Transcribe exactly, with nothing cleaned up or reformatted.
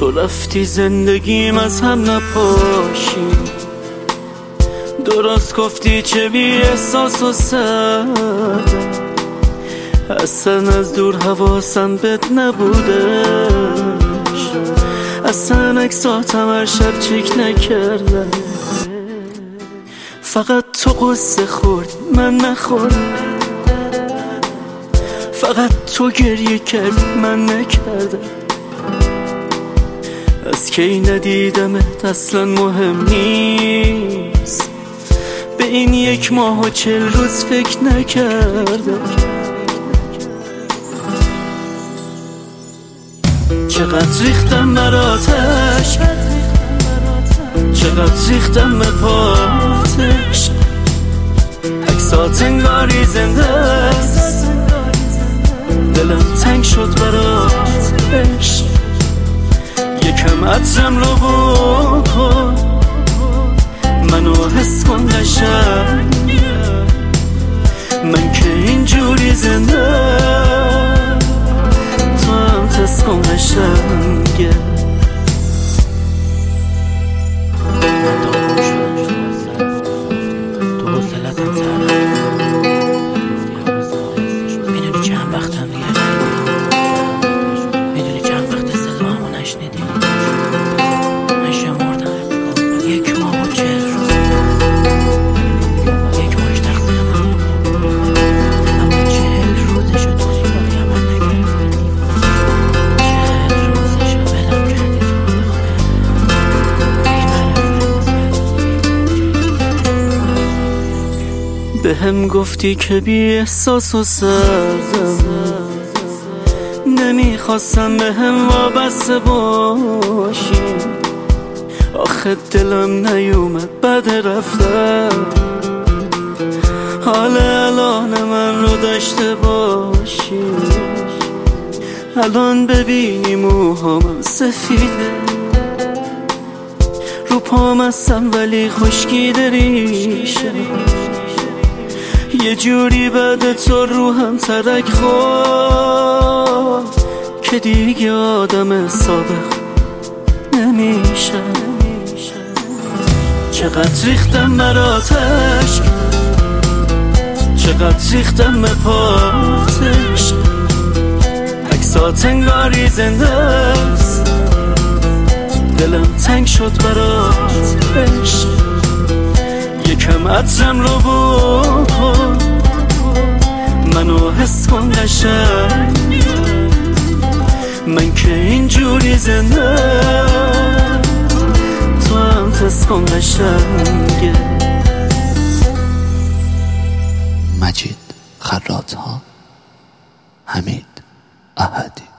تو رفتی زندگیم از هم نپاشی، درست گفتی چه بی احساس و سرده، اصلا از دور حواسم بهت نبودش، اصلا اکساتم هر شب چک نکردم، فقط تو قصه خوردی من نخوردم، فقط تو گریه کردی من نکردم، از کی ندیدمت اصلا مهم نیست، به این یک ماه و چل روز فکر نکردم، چقدر ریختم براتش، چقدر ریختم به پاتش، عکسات انگاری زنده است، دلم تنگ شد براتش، یکم عطرم رو بکن منو حس کن قشنگ، من که اینجوری زنده تو هم تست کن قشنگه. تو حوصلتم سر میدونی چند وقتم دیگه، میدونی چند وقت صدامو نشنیدی، من شمردم یک ماه و چهل روز، یک ماهش تقصیر من، اما چهل روزشو تو سراغی من نگرفتی، چهل روزشو بلم کردی تو به هم گفتی که بی احساس و سردم، نمیخواستم به هم وابسته باشی، آخه دلم نیومد بعد رفتم، حال الان من رو داشته باشی، الان ببینی موهام سفیده، رو پام هستم ولی خشکیده ریشه، یه جوری بعد تو روحم ترک خورد که دیگه آدم سابق نمیشه، چقدر ریختم براتش، چقدر ریختم به پاتش، عکسات انگاری زنده است، دلم تنگ شد براتش، یکم عطرم رو بکن منو حس کن قشنگ، من که اینجوری زنده تو هم تست کن قشنگه. مجید خراط‌ها، حمید احدی.